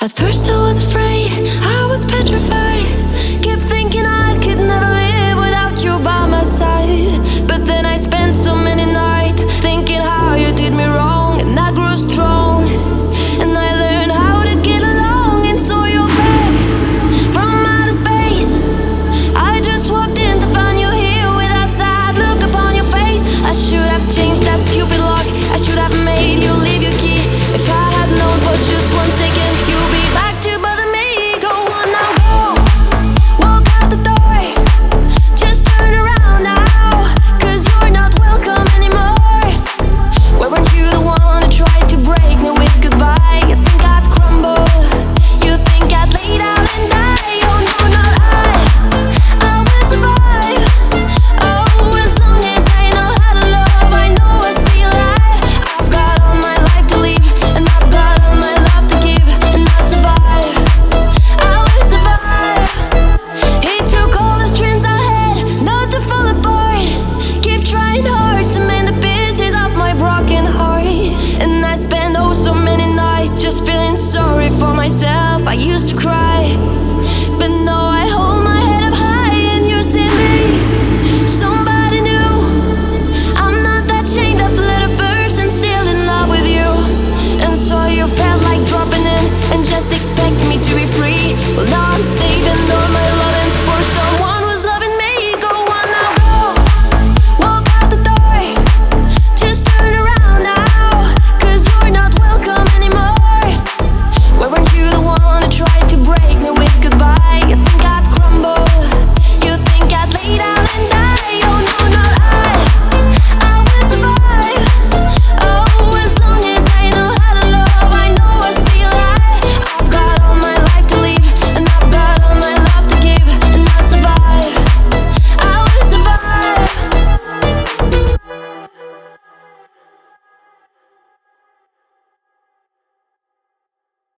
At first I was afraid, I was petrified. Kept thinking I could never live without you by my side. But then I spent so many nights thinking how you did me wrong, and I grew strong, and I learned how to get along. And so you're back from outer space. I just walked in to find you here with that sad look upon your face. I should have changed that stupid lock, I should have made you leave your key. If I had known for just 1 second you'll be back to bother me. Go on now, go, walk out the door. Just turn around now, 'cause you're not welcome anymore. Weren't you the one who tried to break me with goodbye? You think I'd crumble, you think I'd lay down and die. Oh no, not I will survive. Oh, as long as I know how to love, I know I'll stay alive. I've got all my life to live, and I've got all my love to give, and I'll survive. I will survive. He took all the strings I had, not to fall apart. Keep trying hard to mend the pieces of my broken heart. And I spent oh so many nights just feeling sorry for myself. I used to cry